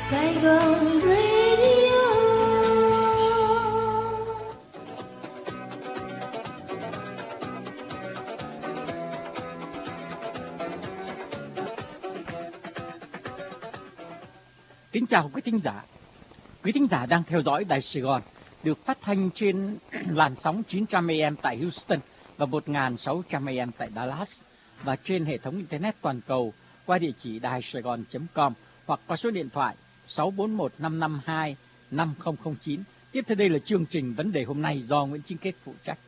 Sài Gòn Radio. Kính chào quý thính giả. Quý thính giả đang theo dõi Đài Sài Gòn, được phát thanh trên làn sóng 900 AM tại Houston và 1600 AM tại Dallas, và trên hệ thống Internet toàn cầu qua địa chỉ daisaigon.com hoặc qua số điện thoại 641-552-5009. Tiếp theo đây là chương trình Vấn đề hôm nay do Nguyễn Chính Kết phụ trách.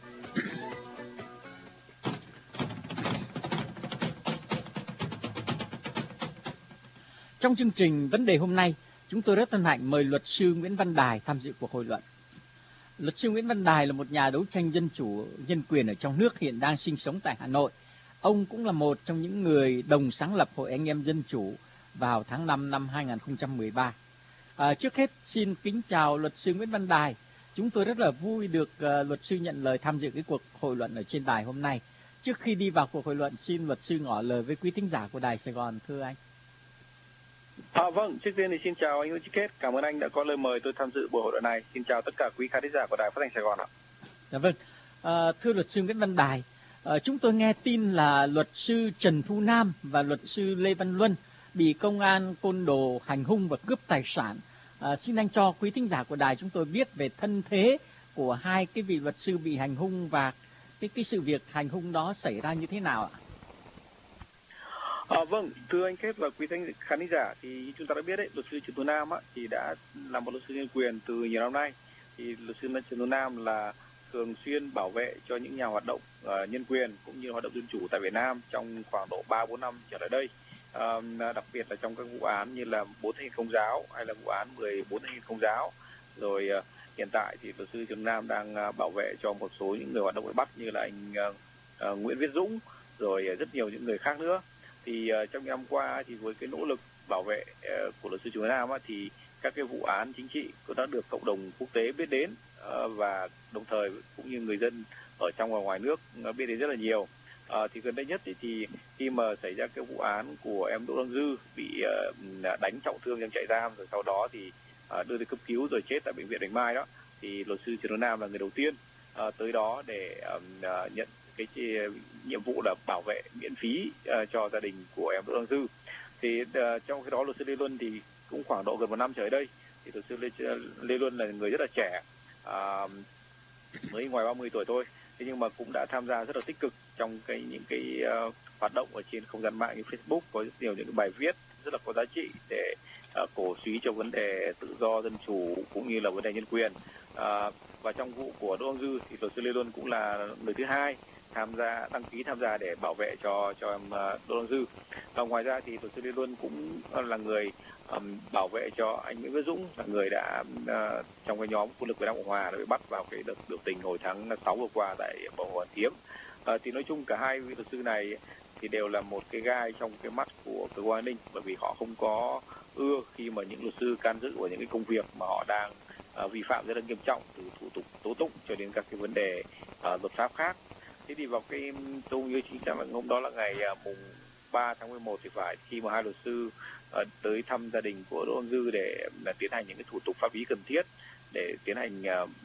Trong chương trình Vấn đề hôm nay, chúng tôi rất hân hạnh mời luật sư Nguyễn Văn Đài tham dự cuộc hội luận. Luật sư Nguyễn Văn Đài là một nhà đấu tranh dân chủ, nhân quyền ở trong nước, hiện đang sinh sống tại Hà Nội. Ông cũng là một trong những người đồng sáng lập Hội Anh em Dân Chủ vào tháng 5 năm 2013. Trước hết, xin kính chào luật sư Nguyễn Văn Đài. Chúng tôi rất là vui được luật sư nhận lời tham dự cái cuộc hội luận ở trên đài hôm nay. Trước khi đi vào cuộc hội luận, xin luật sư ngỏ lời với quý thính giả của Đài Sài Gòn, thưa anh. Vâng, trước tiên thì xin chào anh Nguyễn Chí Kết, cảm ơn anh đã có lời mời tôi tham dự buổi hội luận này. Xin chào tất cả quý khán giả của Đài Phát thanh Sài Gòn ạ. Dạ vâng, thưa luật sư Nguyễn Văn Đài, chúng tôi nghe tin là luật sư Trần Thu Nam và luật sư Lê Văn Luân bị công an côn đồ hành hung và cướp tài sản. Xin anh cho quý thính giả của đài chúng tôi biết về thân thế của hai cái vị luật sư bị hành hung và cái sự việc hành hung đó xảy ra như thế nào ạ? Vâng, thưa anh Kết và quý khán giả, thì chúng ta đã biết đấy, luật sư Trần Thu Nam thì đã là một luật sư nhân quyền từ nhiều năm nay. Thì luật sư Trần Thu Nam là thường xuyên bảo vệ cho những nhà hoạt động nhân quyền cũng như hoạt động dân chủ tại Việt Nam trong khoảng độ 3-4 năm trở lại đây. Đặc biệt là trong các vụ án như là 4 thanh niên Công giáo hay là vụ án 14 thanh niên Công giáo. Rồi hiện tại thì luật sư Trần Thu Nam đang bảo vệ cho một số những người hoạt động bị bắt như là anh Nguyễn Viết Dũng, rồi rất nhiều những người khác nữa. Thì trong những năm qua thì với cái nỗ lực bảo vệ của luật sư Trần Thu Nam thì các cái vụ án chính trị cũng đã được cộng đồng quốc tế biết đến, và đồng thời cũng như người dân ở trong và ngoài nước biết đến rất là nhiều. Thì gần đây nhất thì khi mà xảy ra cái vụ án của em Đỗ Đăng Dư bị đánh trọng thương trong trại giam, rồi sau đó thì đưa đi cấp cứu rồi chết tại bệnh viện Bạch Mai đó, thì luật sư Trần Thu Nam là người đầu tiên tới đó để nhận cái nhiệm vụ là bảo vệ miễn phí cho gia đình của em Đỗ Đăng Dư. Thì trong khi đó luật sư Lê Luân thì cũng khoảng độ gần 1 năm trở lại đây, thì luật sư Lê Luân là người rất là trẻ, mới ngoài 30 tuổi thôi, thế nhưng mà cũng đã tham gia rất là tích cực trong những cái hoạt động ở trên không gian mạng như Facebook, có rất nhiều những cái bài viết rất là có giá trị để cổ suý cho vấn đề tự do dân chủ cũng như là vấn đề nhân quyền. Và trong vụ của Đỗ Đăng Dư thì luật sư Lê Luân cũng là người thứ hai đăng ký tham gia để bảo vệ cho em Đỗ Đăng Dư. Và ngoài ra thì luật sư Lê Luân cũng là người bảo vệ cho anh Nguyễn Viết Dũng, là người đã trong cái nhóm quân lực Việt Nam Cộng Hòa đã bị bắt vào cái đợt biểu tình hồi tháng 6 vừa qua tại bờ Hồ Hoàn Kiếm. Thì nói chung cả hai vị luật sư này thì đều là một cái gai trong cái mắt của cơ quan an ninh, bởi vì họ không có ưa khi mà những luật sư can dự vào những cái công việc mà họ đang vi phạm rất là nghiêm trọng, từ thủ tục tố tụng cho đến các cái vấn đề luật pháp khác. Thế thì vào cái tôi nhớ chính xác là hôm đó là ngày mùng 3 tháng 11 thì phải, khi mà hai luật sư tới thăm gia đình của Đỗ Đăng Dư để tiến hành những cái thủ tục pháp lý cần thiết để tiến hành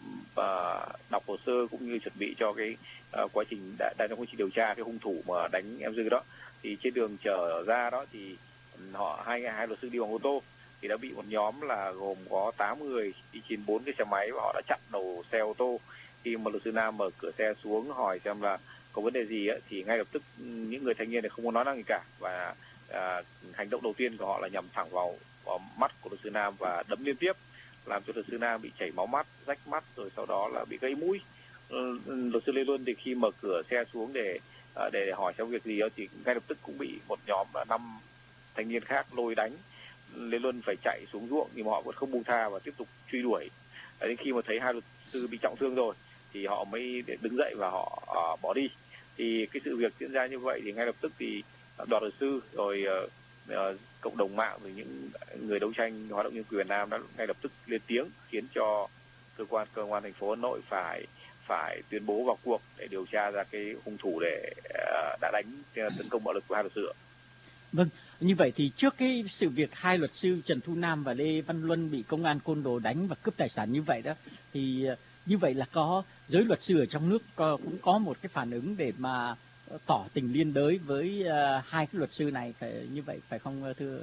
đọc hồ sơ cũng như chuẩn bị cho cái quá trình trong quá trình điều tra cái hung thủ mà đánh em Dư đó. Thì trên đường trở ra đó thì hai luật sư đi bằng ô tô thì đã bị một nhóm là gồm có 8 người đi trên 4 cái xe máy, và họ đã chặn đầu xe ô tô. Khi mà luật sư Nam mở cửa xe xuống hỏi xem là có vấn đề gì thì ngay lập tức những người thanh niên này không có nói năng gì cả, và hành động đầu tiên của họ là nhằm thẳng vào mắt của luật sư Nam và đấm liên tiếp, làm cho luật sư Nam bị chảy máu mắt, rách mắt, rồi sau đó là bị gãy mũi. Luật sư Lê Luân thì khi mở cửa xe xuống để hỏi xem việc gì đó thì ngay lập tức cũng bị một nhóm 5 thanh niên khác lôi đánh. Lê Luân phải chạy xuống ruộng nhưng mà họ vẫn không buông tha và tiếp tục truy đuổi. Đến khi mà thấy hai luật sư bị trọng thương rồi thì họ mới đứng dậy và họ bỏ đi. Thì cái sự việc diễn ra như vậy thì ngay lập tức thì đoàn luật sư rồi cộng đồng mạng rồi những người đấu tranh hoạt động nhân quyền Việt Nam đã ngay lập tức lên tiếng, khiến cho cơ quan thành phố Hà Nội phải tuyên bố vào cuộc để điều tra ra cái hung thủ đã đánh tấn công bạo lực của hai luật sư. Vâng, Như vậy thì trước cái sự việc hai luật sư Trần Thu Nam và Lê Văn Luân bị công an Côn Đồ đánh và cướp tài sản như vậy đó, thì như vậy là có giới luật sư ở trong nước cũng có một cái phản ứng để mà tỏ tình liên đới với hai cái luật sư này, phải như vậy phải không thưa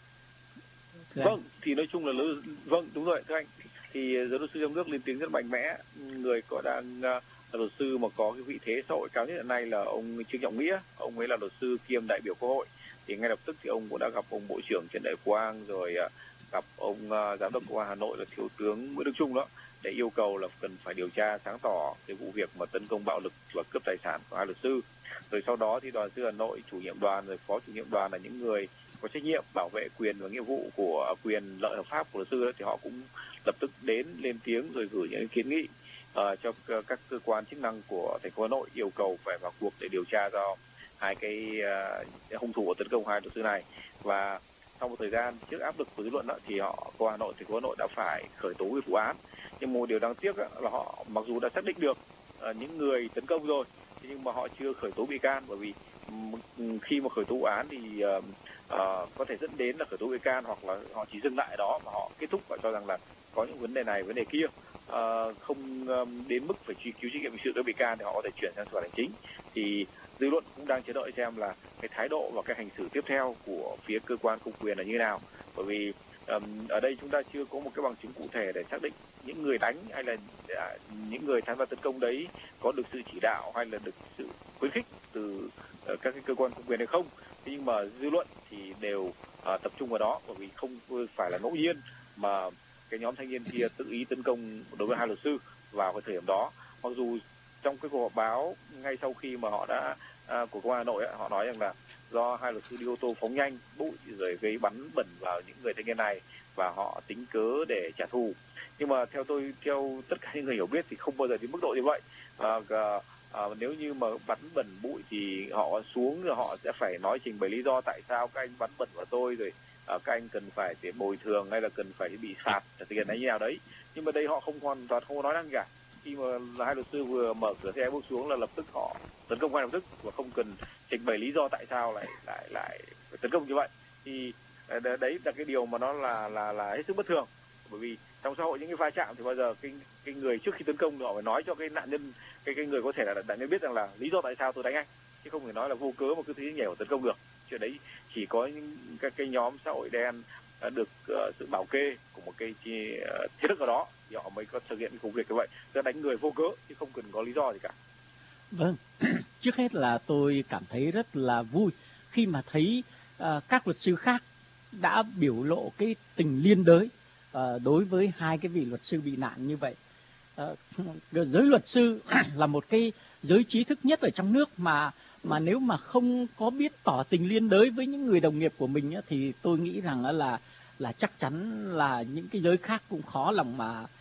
anh? Vâng, thì nói chung là vâng, đúng rồi thưa anh. Thì giới luật sư trong nước lên tiếng rất mạnh mẽ. Người có đang là luật sư mà có cái vị thế xã hội cao nhất hiện nay là ông Trương Trọng Nghĩa, ông ấy là luật sư kiêm đại biểu Quốc hội. Thì ngay lập tức thì ông cũng đã gặp ông Bộ trưởng Trần Đại Quang, rồi gặp ông Giám đốc Công an Hà Nội là Thiếu tướng Nguyễn Đức Chung đó, để yêu cầu là cần phải điều tra sáng tỏ cái vụ việc mà tấn công bạo lực và cướp tài sản của hai luật sư. Rồi sau đó thì đoàn sư Hà Nội, chủ nhiệm đoàn rồi phó chủ nhiệm đoàn là những người có trách nhiệm bảo vệ quyền và nghĩa vụ của quyền lợi hợp pháp của luật sư đó, thì họ cũng lập tức đến lên tiếng rồi gửi những kiến nghị cho các cơ quan chức năng của thành phố Hà Nội yêu cầu phải vào cuộc để điều tra do hai cái hung thủ tấn công hai luật sư này. Và sau một thời gian trước áp lực của dư luận đó, thì công an Hà Nội, thành phố Hà Nội đã phải khởi tố cái vụ án. Nhưng một điều đáng tiếc là họ mặc dù đã xác định được những người tấn công rồi, nhưng mà họ chưa khởi tố bị can, bởi vì khi mà khởi tố vụ án thì có thể dẫn đến là khởi tố bị can, hoặc là họ chỉ dừng lại ở đó và họ kết thúc và cho rằng là có những vấn đề này vấn đề kia, không đến mức phải truy cứu trách nhiệm hình sự đối với bị can thì họ có thể chuyển sang xử phạt hành chính. Thì dư luận cũng đang chờ đợi xem là cái thái độ và cái hành xử tiếp theo của phía cơ quan công quyền là như nào, bởi vì ở đây chúng ta chưa có một cái bằng chứng cụ thể để xác định những người đánh hay là những người tham gia tấn công đấy có được sự chỉ đạo hay là được sự khuyến khích từ các cái cơ quan công quyền hay không. Thế nhưng mà dư luận thì đều tập trung vào đó, bởi vì không phải là ngẫu nhiên mà cái nhóm thanh niên kia tự ý tấn công đối với hai luật sư vào cái thời điểm đó. Mặc dù trong cái cuộc họp báo ngay sau khi mà họ đã của công an Hà Nội họ nói rằng là do hai luật sư đi ô tô phóng nhanh bụi rồi gây bắn bẩn vào những người thanh niên này và họ tính cớ để trả thù. Nhưng mà theo tất cả những người hiểu biết thì không bao giờ đến mức độ như vậy. Nếu như mà bắn bẩn bụi thì họ xuống rồi họ sẽ phải nói trình bày lý do tại sao các anh bắn bẩn vào tôi, rồi các anh cần phải để bồi thường hay là cần phải bị phạt tiền hay như nào đấy. Nhưng mà đây họ không hoàn toàn không có nói năng cả. Khi mà hai luật sư vừa mở cửa xe bước xuống là lập tức họ tấn công ngay lập tức và không cần trình bày lý do tại sao lại tấn công như vậy. Thì đấy là cái điều mà nó là hết sức bất thường, bởi vì trong xã hội những cái va chạm thì bao giờ cái người trước khi tấn công họ phải nói cho cái nạn nhân, cái người có thể là nạn nhân biết rằng là lý do tại sao tôi đánh anh, chứ không thể nói là vô cớ mà cứ thế nhảy vào tấn công được. Chuyện đấy chỉ có những các cái nhóm xã hội đen được sự bảo kê của một cái thế lực ở đó thì họ mới có thực hiện cái công việc như vậy, sẽ đánh người vô cớ chứ không cần có lý do gì cả. Vâng, trước hết là tôi cảm thấy rất là vui khi mà thấy các luật sư khác đã biểu lộ cái tình liên đới đối với hai cái vị luật sư bị nạn như vậy. Giới luật sư là một cái giới trí thức nhất ở trong nước mà nếu mà không có biết tỏ tình liên đới với những người đồng nghiệp của mình thì tôi nghĩ rằng là chắc chắn là những cái giới khác cũng khó lòng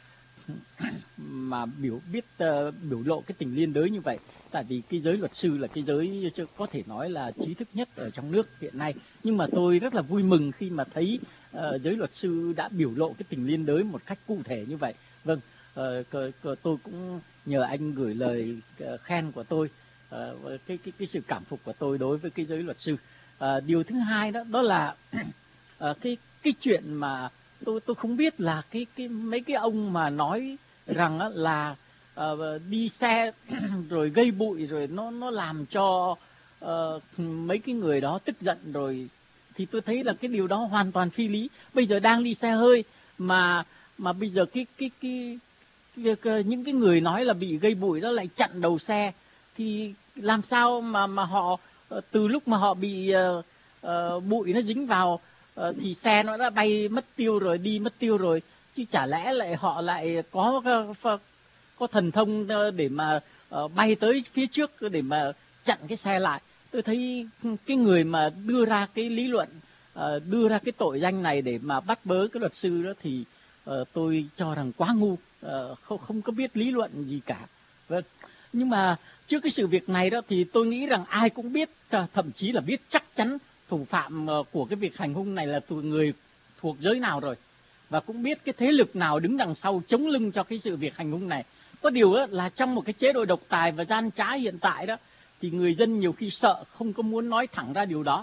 mà biết biểu lộ cái tình liên đới như vậy. Tại vì cái giới luật sư là cái giới có thể nói là trí thức nhất ở trong nước hiện nay. Nhưng mà tôi rất là vui mừng khi mà thấy giới luật sư đã biểu lộ cái tình liên đới một cách cụ thể như vậy. Vâng, tôi cũng nhờ anh gửi lời khen của tôi, cái sự cảm phục của tôi đối với cái giới luật sư. Điều thứ hai đó là cái chuyện mà tôi không biết là mấy cái ông mà nói rằng là đi xe rồi gây bụi rồi nó làm cho mấy cái người đó tức giận rồi, thì tôi thấy là cái điều đó hoàn toàn phi lý. Bây giờ đang đi xe hơi mà bây giờ những cái người nói là bị gây bụi đó lại chặn đầu xe, thì làm sao mà họ từ lúc mà họ bị bụi nó dính vào thì xe nó đã bay mất tiêu rồi, đi mất tiêu rồi, chứ chả lẽ lại họ lại có thần thông để mà bay tới phía trước để mà chặn cái xe lại. Tôi thấy cái người mà đưa ra cái lý luận, đưa ra cái tội danh này để mà bắt bớ cái luật sư đó thì tôi cho rằng quá ngu, không có biết lý luận gì cả. Vâng. Nhưng mà trước cái sự việc này đó thì tôi nghĩ rằng ai cũng biết, thậm chí là biết chắc chắn thủ phạm của cái việc hành hung này là người thuộc giới nào rồi, và cũng biết cái thế lực nào đứng đằng sau chống lưng cho cái sự việc hành hung này. Có điều là trong một cái chế độ độc tài và gian trá hiện tại đó thì người dân nhiều khi sợ, không có muốn nói thẳng ra điều đó.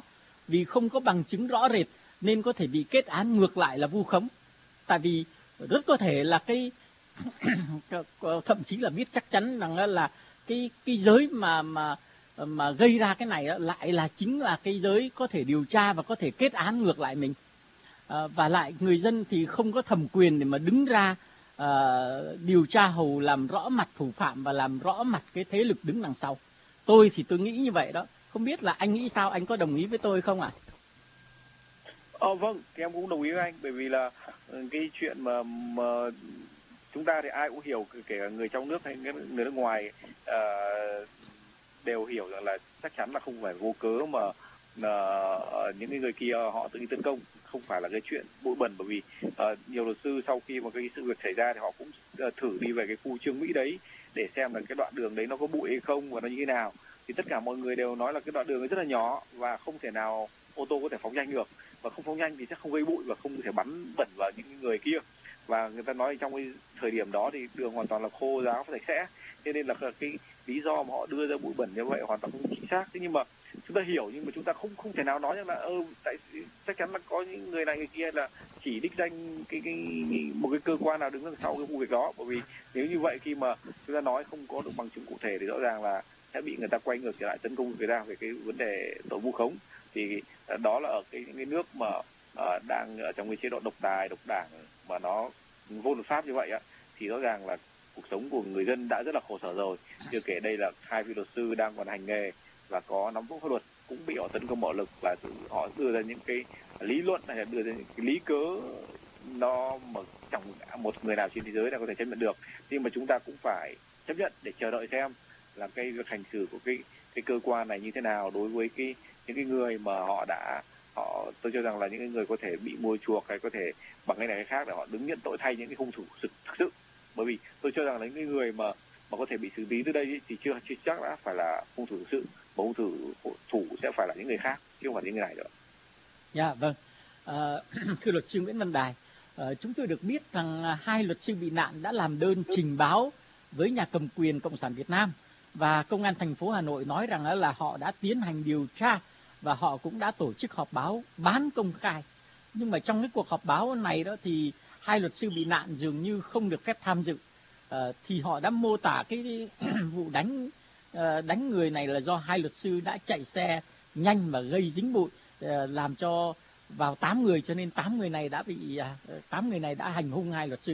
vì không có bằng chứng rõ rệt nên có thể bị kết án ngược lại là vu khống. Tại vì rất có thể là cái thậm chí là biết chắc chắn rằng là cái giới mà gây ra cái này lại là chính là cái giới có thể điều tra và có thể kết án ngược lại mình. Và lại người dân thì không có thẩm quyền để mà đứng ra điều tra hầu làm rõ mặt thủ phạm và làm rõ mặt cái thế lực đứng đằng sau. Tôi thì tôi nghĩ như vậy đó. Không biết là anh nghĩ sao, anh có đồng ý với tôi không ạ? Vâng, thì em cũng đồng ý với anh, bởi vì là cái chuyện mà chúng ta thì ai cũng hiểu, kể cả người trong nước hay người nước ngoài đều hiểu rằng là chắc chắn là không phải vô cớ mà những cái người kia họ tự đi tấn công, không phải là cái chuyện bụi bẩn, bởi vì nhiều luật sư sau khi mà cái sự việc xảy ra thì họ cũng thử đi về cái khu Trương Mỹ đấy để xem là cái đoạn đường đấy nó có bụi hay không và nó như thế nào. Thì tất cả mọi người đều nói là cái đoạn đường ấy rất là nhỏ và không thể nào ô tô có thể phóng nhanh được, và không phóng nhanh thì sẽ không gây bụi và không thể bắn bẩn vào những người kia. Và người ta nói trong cái thời điểm đó thì đường hoàn toàn là khô ráo và sạch sẽ, cho nên là cái lý do mà họ đưa ra bụi bẩn như vậy hoàn toàn không chính xác. Thế nhưng mà chúng ta hiểu, nhưng mà chúng ta không thể nào nói rằng là tại chắc chắn là có những người này người kia là chỉ đích danh một cái cơ quan nào đứng đằng sau cái vụ việc đó, bởi vì nếu như vậy khi mà chúng ta nói không có được bằng chứng cụ thể thì rõ ràng là sẽ bị người ta quay ngược trở lại tấn công người ta về cái vấn đề tội vu khống. Thì đó là ở những cái nước mà đang ở trong cái chế độ độc tài độc đảng mà nó vô luật pháp như vậy á, thì rõ ràng là cuộc sống của người dân đã rất là khổ sở rồi. Chưa kể đây là hai vị luật sư đang còn hành nghề và có nắm vững pháp luật cũng bị họ tấn công bạo lực, và họ đưa ra những cái lý luận hay là đưa ra những cái lý cớ nó mà chẳng một người nào trên thế giới nào có thể chấp nhận được. Nhưng mà chúng ta cũng phải chấp nhận để chờ đợi xem là cái việc hành xử của cái cơ quan này như thế nào đối với những cái người mà tôi cho rằng là những cái người có thể bị mua chuộc hay có thể bằng cái này cái khác để họ đứng nhận tội thay những cái hung thủ thực sự. Bởi vì tôi cho rằng là những cái người mà có thể bị xử lý từ đây thì chưa chắc đã phải là hung thủ thực sự, mà hung thủ sẽ phải là những người khác chứ không phải những người này nữa. Dạ vâng. Thưa luật sư Nguyễn Văn Đài, chúng tôi được biết rằng hai luật sư bị nạn đã làm đơn trình báo với nhà cầm quyền Cộng sản Việt Nam, và công an thành phố Hà Nội nói rằng là họ đã tiến hành điều tra và họ cũng đã tổ chức họp báo bán công khai. Nhưng mà trong cái cuộc họp báo này đó thì hai luật sư bị nạn dường như không được phép tham dự. Thì họ đã mô tả cái vụ đánh người này là do hai luật sư đã chạy xe nhanh và gây dính bụi, làm cho vào 8 người, cho nên 8 người này đã hành hung hai luật sư.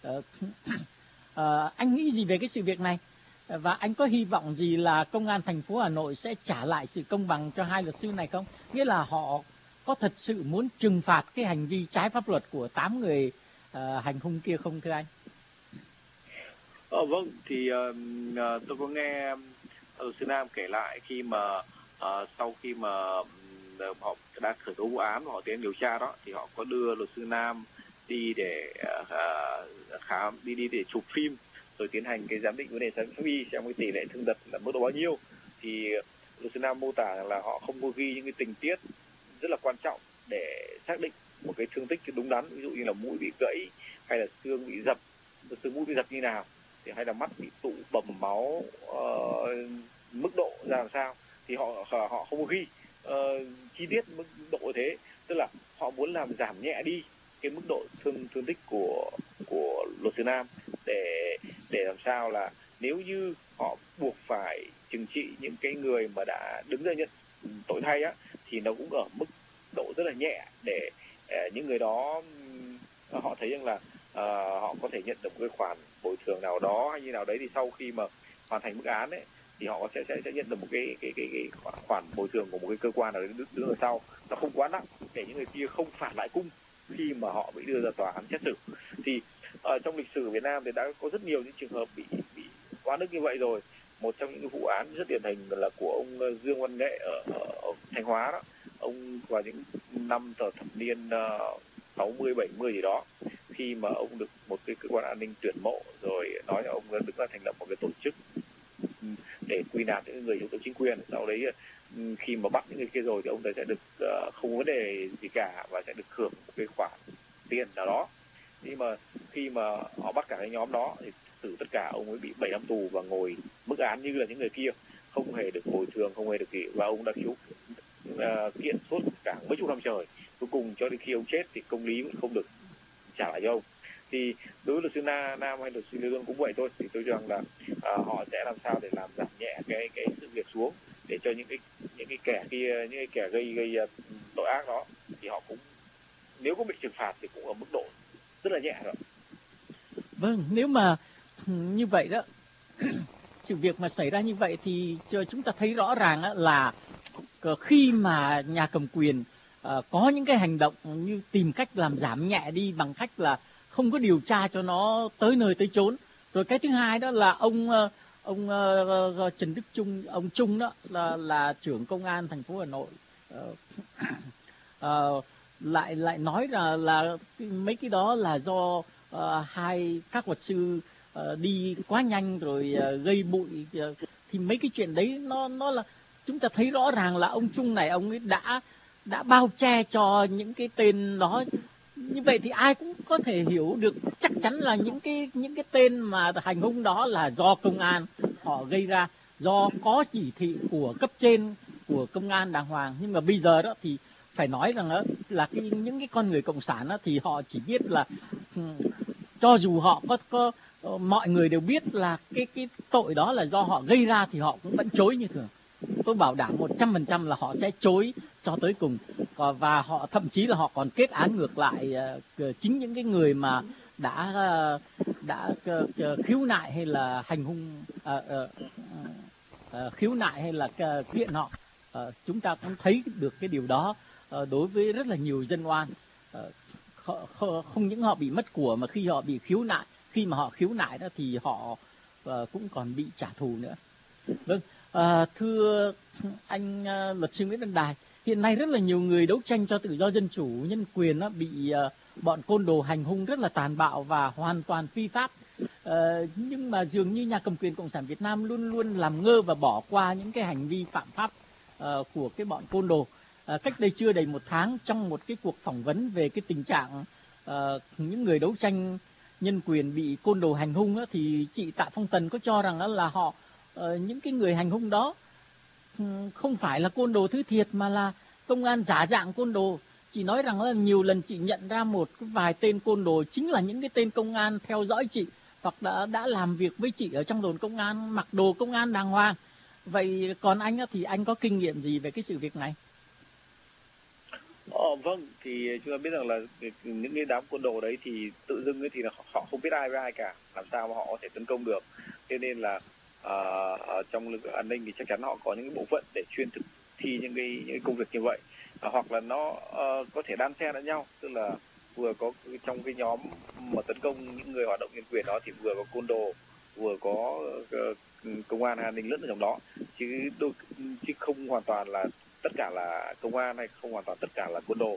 Anh nghĩ gì về cái sự việc này? Và anh có hy vọng gì là công an thành phố Hà Nội sẽ trả lại sự công bằng cho hai luật sư này không? Nghĩa là họ có thật sự muốn trừng phạt cái hành vi trái pháp luật của 8 người hành hung kia không thưa anh? Vâng, thì tôi có nghe luật sư Nam kể lại khi mà sau khi mà họ đã khởi tố vụ án và họ tiến hành điều tra đó, thì họ có đưa luật sư Nam đi để đi để chụp phim rồi tiến hành cái giám định vấn đề pháp y xem cái tỷ lệ thương tật là mức độ bao nhiêu. Thì luật sư Nam mô tả rằng là họ không có ghi những cái tình tiết rất là quan trọng để xác định một cái thương tích đúng đắn, ví dụ như là mũi bị gãy hay là xương bị dập, xương mũi bị dập như nào, thì hay là mắt bị tụ bầm máu, mức độ ra làm sao, thì họ không có ghi chi tiết mức độ thế. Tức là họ muốn làm giảm nhẹ đi cái mức độ thương tích của luật sư Nam để làm sao là nếu như họ buộc phải trừng trị những cái người mà đã đứng ra nhận tội thay á, thì nó cũng ở mức độ rất là nhẹ để những người đó họ thấy rằng là họ có thể nhận được một cái khoản bồi thường nào đó hay như nào đấy, thì sau khi mà hoàn thành mức án ấy thì họ sẽ nhận được một cái khoản bồi thường của một cái cơ quan nào đấy đứng ở sau, nó không quá nặng để những người kia không phản lại cung khi mà họ bị đưa ra tòa án xét xử. Thì trong lịch sử Việt Nam thì đã có rất nhiều những trường hợp bị oan ức như vậy rồi. Một trong những vụ án rất điển hình là của ông Dương Văn Nghệ ở Thanh Hóa đó. Ông vào những năm thập niên 60 70 gì đó, khi mà ông được một cái cơ quan an ninh tuyển mộ rồi nói là ông đứng ra thành lập một cái tổ chức để quy nạp những người chống đối chính quyền. Sau đấy khi mà bắt những người kia rồi thì ông ấy sẽ được không có vấn đề gì cả và sẽ được hưởng một cái khoản tiền nào đó. Nhưng mà khi mà họ bắt cả cái nhóm đó thì từ tất cả ông ấy bị 7 năm tù và ngồi mức án như là những người kia, không hề được bồi thường, không hề được gì, và ông đã kiện suốt cả mấy chục năm trời, cuối cùng cho đến khi ông chết thì công lý vẫn không được trả lại cho ông. Thì đối với luật sư Nam hay luật sư Lê Duân cũng vậy thôi, thì tôi cho rằng là họ sẽ làm sao để làm giảm nhẹ cái sự việc xuống, để cho những cái kẻ kia, những cái kẻ gây tội ác đó thì họ cũng, nếu có bị trừng phạt thì cũng ở mức độ rất là nhẹ rồi. Vâng, nếu mà như vậy đó, sự việc mà xảy ra như vậy thì chúng ta thấy rõ ràng là khi mà nhà cầm quyền có những cái hành động như tìm cách làm giảm nhẹ đi bằng cách là không có điều tra cho nó tới nơi tới chốn. Rồi cái thứ hai đó là ông Trần Đức Trung, ông Trung đó là trưởng công an thành phố Hà Nội, lại nói là mấy cái đó là do các luật sư đi quá nhanh rồi gây bụi, thì mấy cái chuyện đấy nó là chúng ta thấy rõ ràng là ông Trung này ông ấy đã bao che cho những cái tên đó. Như vậy thì ai cũng có thể hiểu được chắc chắn là những cái tên mà hành hung đó là do công an họ gây ra, do có chỉ thị của cấp trên của công an đàng hoàng. Nhưng mà bây giờ đó thì phải nói rằng đó là những cái con người cộng sản đó, thì họ chỉ biết là cho dù họ có mọi người đều biết là cái tội đó là do họ gây ra thì họ cũng vẫn chối như thường. Tôi bảo đảm 100% là họ sẽ chối cho tới cùng, và họ thậm chí là họ còn kết án ngược lại chính những cái người mà đã khiếu nại hay là hành hung, khiếu nại hay là kiện họ. Chúng ta cũng thấy được cái điều đó đối với rất là nhiều dân oan. Không những họ bị mất của mà khi họ bị khiếu nại, khi mà họ khiếu nại đó thì họ cũng còn bị trả thù nữa. Vâng, thưa anh luật sư Nguyễn Văn Đài, hiện nay rất là nhiều người đấu tranh cho tự do dân chủ nhân quyền bị bọn côn đồ hành hung rất là tàn bạo và hoàn toàn phi pháp. Nhưng mà dường như nhà cầm quyền Cộng sản Việt Nam luôn luôn làm ngơ và bỏ qua những cái hành vi phạm pháp của cái bọn côn đồ. Cách đây chưa đầy một tháng, trong một cái cuộc phỏng vấn về cái tình trạng những người đấu tranh nhân quyền bị côn đồ hành hung thì chị Tạ Phong Tần có cho rằng là họ những cái người hành hung đó không phải là côn đồ thứ thiệt mà là công an giả dạng côn đồ. Chị nói rằng là nhiều lần chị nhận ra một vài tên côn đồ chính là những cái tên công an theo dõi chị hoặc đã làm việc với chị ở trong đồn công an, mặc đồ công an đàng hoàng. Vậy còn anh thì anh có kinh nghiệm gì về cái sự việc này? Vâng, thì chúng ta biết rằng là những cái đám côn đồ đấy thì tự dưng ấy thì là họ không biết ai với ai cả, làm sao mà họ có thể tấn công được. Thế nên là trong lực lượng an ninh thì chắc chắn họ có những cái bộ phận để chuyên thực thi những cái công việc như vậy, hoặc là nó có thể đan xen lẫn nhau, tức là vừa có trong cái nhóm mà tấn công những người hoạt động nhân quyền đó thì vừa có côn đồ, vừa có công an an ninh lẫn ở trong đó, chứ không hoàn toàn là tất cả là công an hay không hoàn toàn tất cả là côn đồ.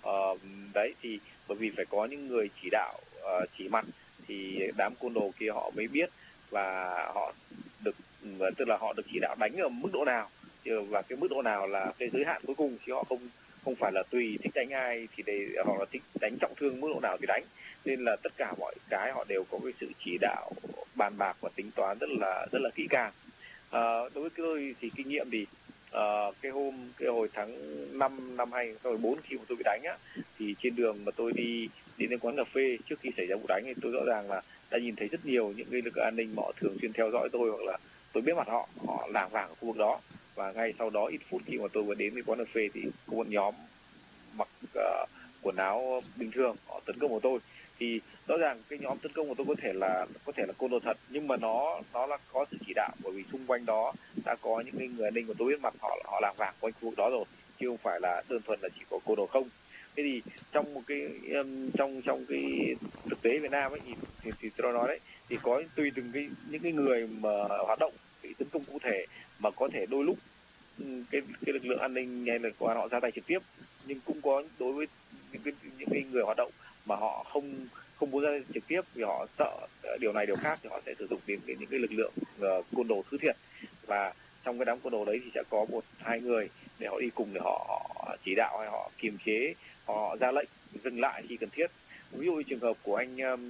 Đấy thì bởi vì phải có những người chỉ đạo, chỉ mặt thì đám côn đồ kia họ mới biết là họ được, tức là họ được chỉ đạo đánh ở mức độ nào và cái mức độ nào là cái giới hạn cuối cùng, chứ họ không phải là tùy thích đánh ai thì họ là thích đánh trọng thương mức độ nào thì đánh. Nên là tất cả mọi cái họ đều có cái sự chỉ đạo bàn bạc và tính toán rất là kỹ càng. Đối với tôi thì kinh nghiệm thì cái hồi tháng 5 năm 2014 khi mà tôi bị đánh thì trên đường mà tôi đi đến quán cà phê trước khi xảy ra vụ đánh thì tôi rõ ràng là đã nhìn thấy rất nhiều những cái lực lượng an ninh họ thường xuyên theo dõi tôi, hoặc là tôi biết mặt họ lảng vảng ở khu vực đó. Và ngay sau đó ít phút khi mà tôi vừa đến với quán cà phê thì có một nhóm mặc quần áo bình thường họ tấn công vào tôi. Thì rõ ràng cái nhóm tấn công của tôi có thể là côn đồ thật, nhưng mà nó là có sự chỉ đạo, bởi vì xung quanh đó đã có những cái người an ninh mà tôi biết mặt họ lảng vảng quanh khu vực đó rồi, chứ không phải là đơn thuần là chỉ có côn đồ không. Thế thì trong một cái trong cái thực tế Việt Nam ấy thì tôi nói đấy, thì có tùy từng những cái người mà hoạt động cái tấn công cụ thể mà có thể đôi lúc cái lực lượng an ninh hay là công an họ ra tay trực tiếp, nhưng cũng có đối với những cái người hoạt động mà họ không muốn ra trực tiếp vì họ sợ điều này điều khác thì họ sẽ sử dụng đến những cái lực lượng côn đồ thứ thiệt. Và trong cái đám côn đồ đấy thì sẽ có 1-2 người để họ đi cùng để họ chỉ đạo hay họ kiềm chế, họ ra lệnh dừng lại khi cần thiết. Ví dụ như trường hợp của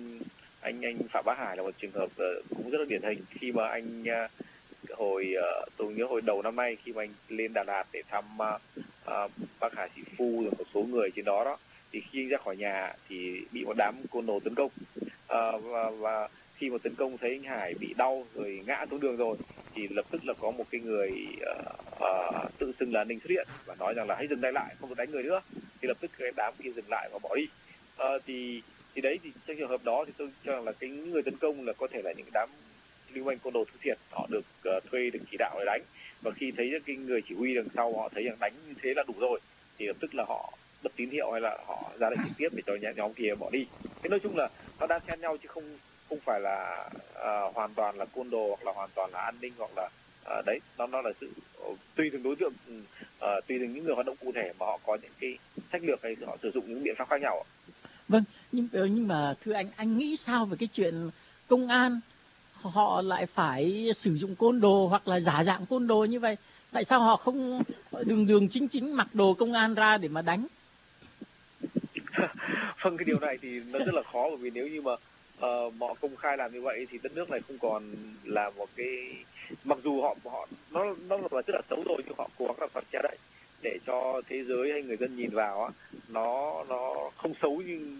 anh Phạm Bá Hải là một trường hợp cũng rất là điển hình, khi mà anh tôi nhớ hồi đầu năm nay khi mà anh lên Đà Lạt để thăm bác Hà Sĩ Phu rồi một số người trên đó đó, thì khi ra khỏi nhà thì bị một đám côn đồ tấn công. Và khi mà tấn công thấy anh Hải bị đau rồi ngã xuống đường rồi thì lập tức là có một cái người tự xưng là an ninh xuất hiện và nói rằng là hãy dừng tay lại, không được đánh người nữa. Thì lập tức cái đám kia dừng lại và bỏ đi. Thì đấy, thì trong trường hợp đó thì tôi cho rằng là cái người tấn công là có thể là những đám lưu manh côn đồ thứ thiệt, họ được thuê, được chỉ đạo để đánh, và khi thấy cái người chỉ huy đằng sau họ thấy rằng đánh như thế là đủ rồi thì lập tức là họ bật tín hiệu hay là họ ra lệnh trực tiếp để cho nhóm kia bỏ đi. Thế nói chung là nó đang xen nhau chứ không phải là hoàn toàn là côn đồ hoặc là hoàn toàn là an ninh, hoặc là đấy, nó là sự tùy từng đối tượng, tùy từng những người hoạt động cụ thể mà họ có những cái sách lược hay họ sử dụng những biện pháp khác nhau. Vâng, nhưng mà thưa anh nghĩ sao về cái chuyện công an họ lại phải sử dụng côn đồ hoặc là giả dạng côn đồ như vậy? Tại sao họ không đường chính mặc đồ công an ra để mà đánh? Vâng, cái điều này thì nó rất là khó, bởi vì nếu như mà họ công khai làm như vậy thì đất nước này không còn là một cái, mặc dù họ nó là rất là xấu rồi, nhưng họ cố gắng làm sao che đậy để cho thế giới hay người dân nhìn vào á, nó không xấu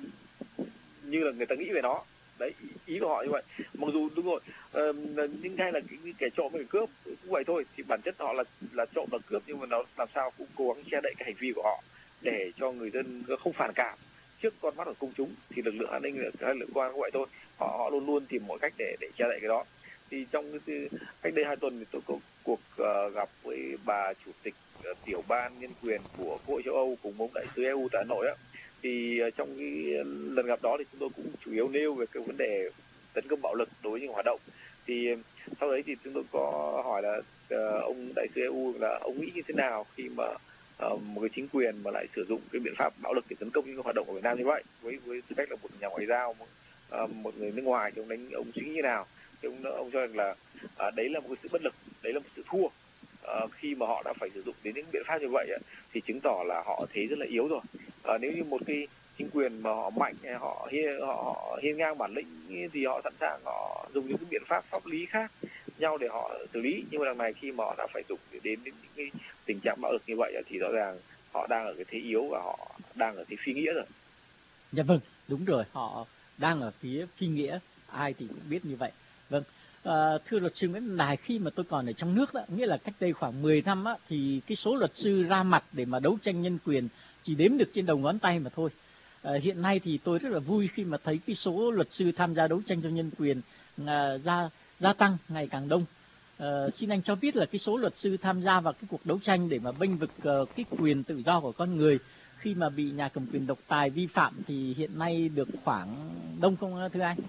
như là người ta nghĩ về nó. Đấy, ý của họ như vậy. Mặc dù đúng rồi, nhưng hay là cái kẻ trộm hay cướp cũng vậy thôi, thì bản chất họ là trộm là cướp, nhưng mà nó làm sao cũng cố gắng che đậy cái hành vi của họ để cho người dân không phản cảm trước con mắt của công chúng. Thì lực lượng an ninh hay lực quan cũng vậy thôi, họ luôn luôn tìm mọi cách để che đậy cái đó. Thì trong cách đây 2 tuần thì tôi có cuộc gặp với bà chủ tịch tiểu ban nhân quyền của Quốc hội châu Âu cùng ông đại sứ EU tại Hà Nội á. Thì trong cái lần gặp đó thì chúng tôi cũng chủ yếu nêu về cái vấn đề tấn công bạo lực đối với những hoạt động. Thì sau đấy thì chúng tôi có hỏi là ông đại sứ EU là ông nghĩ như thế nào khi mà một cái chính quyền mà lại sử dụng cái biện pháp bạo lực để tấn công những hoạt động của Việt Nam như vậy, với tư cách là một nhà ngoại giao, một người nước ngoài, thì ông suy nghĩ như nào? Thì ông cho rằng là đấy là một cái sự bất lực, đấy là một sự thua. Khi mà họ đã phải sử dụng đến những biện pháp như vậy thì chứng tỏ là họ thấy rất là yếu rồi. Nếu như một cái chính quyền mà họ mạnh, họ hiên ngang bản lĩnh thì họ sẵn sàng họ dùng những cái biện pháp pháp lý khác nhau để họ xử lý. Nhưng mà đằng này khi mà họ đã phải dùng đến những cái tình trạng bạo lực như vậy thì rõ ràng họ đang ở cái thế yếu và họ đang ở thế phi nghĩa rồi. Dạ vâng, đúng rồi, họ đang ở phía phi nghĩa, ai thì cũng biết như vậy. Vâng, thưa luật sư Nguyễn Văn Đài, khi mà tôi còn ở trong nước đó, nghĩa là cách đây khoảng 10 năm á, thì cái số luật sư ra mặt để mà đấu tranh nhân quyền chỉ đếm được trên đầu ngón tay mà thôi. Hiện nay thì tôi rất là vui khi mà thấy cái số luật sư tham gia đấu tranh cho nhân quyền gia tăng ngày càng đông. Xin anh cho biết là cái số luật sư tham gia vào cái cuộc đấu tranh để mà bênh vực cái quyền tự do của con người khi mà bị nhà cầm quyền độc tài vi phạm thì hiện nay được khoảng đông không thưa anh?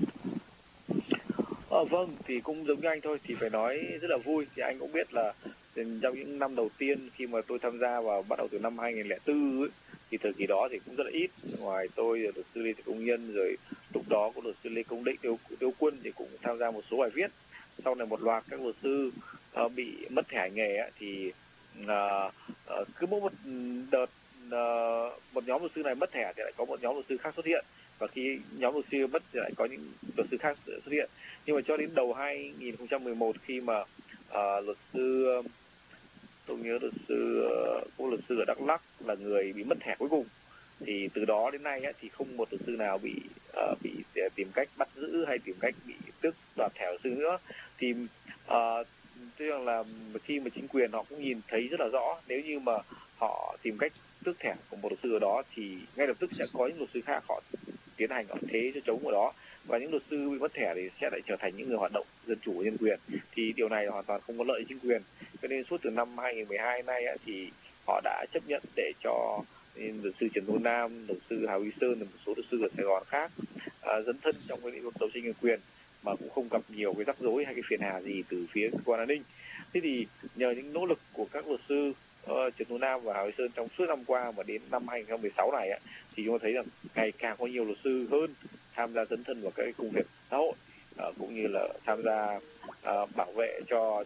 Vâng, thì cũng giống như anh thôi, thì phải nói rất là vui. Thì anh cũng biết là trong những năm đầu tiên khi mà tôi tham gia vào, bắt đầu từ năm 2004 ấy, thì thời kỳ đó thì cũng rất là ít. Ngoài tôi, luật sư Lê Thị Công Nhân, rồi lúc đó có luật sư Lê Công Định, Tiêu Quân thì cũng tham gia một số bài viết. Sau này một loạt các luật sư bị mất thẻ hành nghề thì cứ mỗi một đợt một nhóm luật sư này mất thẻ thì lại có một nhóm luật sư khác xuất hiện, và khi nhóm luật sư mất thì lại có những luật sư khác xuất hiện. Nhưng mà cho đến đầu 2011 khi mà luật sư, tôi nhớ có luật sư ở Đắk Lắk là người bị mất thẻ cuối cùng, thì từ đó đến nay thì không một luật sư nào bị tìm cách bắt giữ hay tìm cách bị tước đoạt thẻ luật sư nữa. Thì tôi rằng là khi mà chính quyền họ cũng nhìn thấy rất là rõ, nếu như mà họ tìm cách tước thẻ của một luật sư ở đó thì ngay lập tức sẽ có những luật sư khác họ tiến hành họ thế cho chống ở đó, và những luật sư bị mất thẻ thì sẽ lại trở thành những người hoạt động dân chủ nhân quyền. Thì điều này hoàn toàn không có lợi cho chính quyền, cho nên suốt từ năm 2012 nay thì họ đã chấp nhận để cho luật sư Trần Thu Nam, luật sư Hà Huy Sơn và một số luật sư ở Sài Gòn khác dấn thân trong cái lĩnh vực đấu tranh nhân quyền mà cũng không gặp nhiều cái rắc rối hay cái phiền hà gì từ phía cơ quan an ninh. Thế thì nhờ những nỗ lực của các luật sư Trần Thu Nam và Hà Huy Sơn trong suốt năm qua, mà đến năm 2016 này thì chúng ta thấy rằng ngày càng có nhiều luật sư hơn tham gia dấn thân vào các công việc xã hội, cũng như là tham gia bảo vệ cho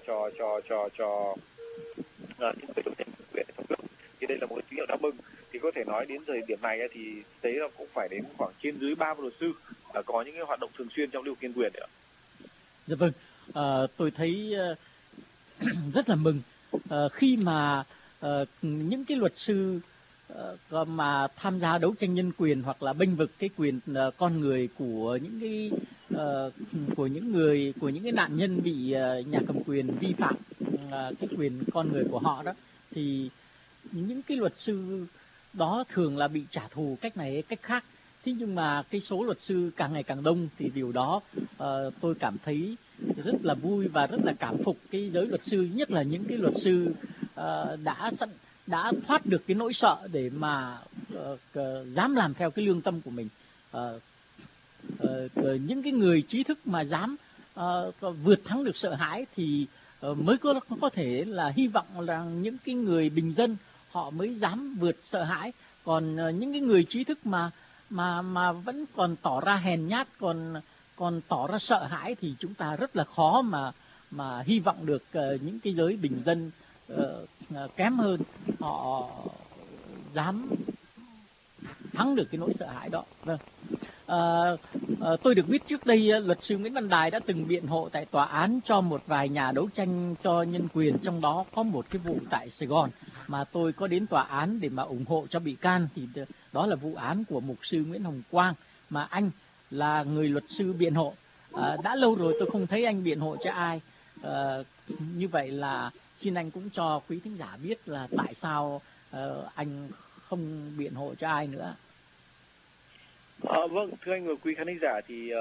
những người đấu tranh quyền trong nước. Thì đây là một tín hiệu đáng mừng. Thì có thể nói đến thời điểm này thì thấy là cũng phải đến khoảng trên dưới 30 luật sư có những cái hoạt động thường xuyên trong lĩnh vực nhân quyền nữa. Dạ vâng, tôi thấy rất là mừng khi mà những cái luật sư mà tham gia đấu tranh nhân quyền hoặc là bênh vực cái quyền con người của những cái của những cái nạn nhân bị nhà cầm quyền vi phạm cái quyền con người của họ đó, thì những cái luật sư đó thường là bị trả thù cách này cách khác. Thế nhưng mà cái số luật sư càng ngày càng đông thì điều đó tôi cảm thấy rất là vui và rất là cảm phục cái giới luật sư, nhất là những cái luật sư đã thoát được cái nỗi sợ để mà dám làm theo cái lương tâm của mình. Những cái người trí thức mà dám vượt thắng được sợ hãi thì mới có thể là hy vọng là những cái người bình dân họ mới dám vượt sợ hãi. Còn những cái người trí thức mà vẫn còn tỏ ra hèn nhát, còn tỏ ra sợ hãi thì chúng ta rất là khó mà hy vọng được những cái giới bình dân kém hơn họ dám thắng được cái nỗi sợ hãi đó. Vâng. Tôi được biết trước đây luật sư Nguyễn Văn Đài đã từng biện hộ tại tòa án cho một vài nhà đấu tranh cho nhân quyền, trong đó có một cái vụ tại Sài Gòn mà tôi có đến tòa án để mà ủng hộ cho bị can, thì đó là vụ án của mục sư Nguyễn Hồng Quang mà anh là người luật sư biện hộ. Đã lâu rồi tôi không thấy anh biện hộ cho ai. Như vậy là xin anh cũng cho quý thính giả biết là tại sao anh không biện hộ cho ai nữa. Vâng, thưa anh và quý khán thính giả, thì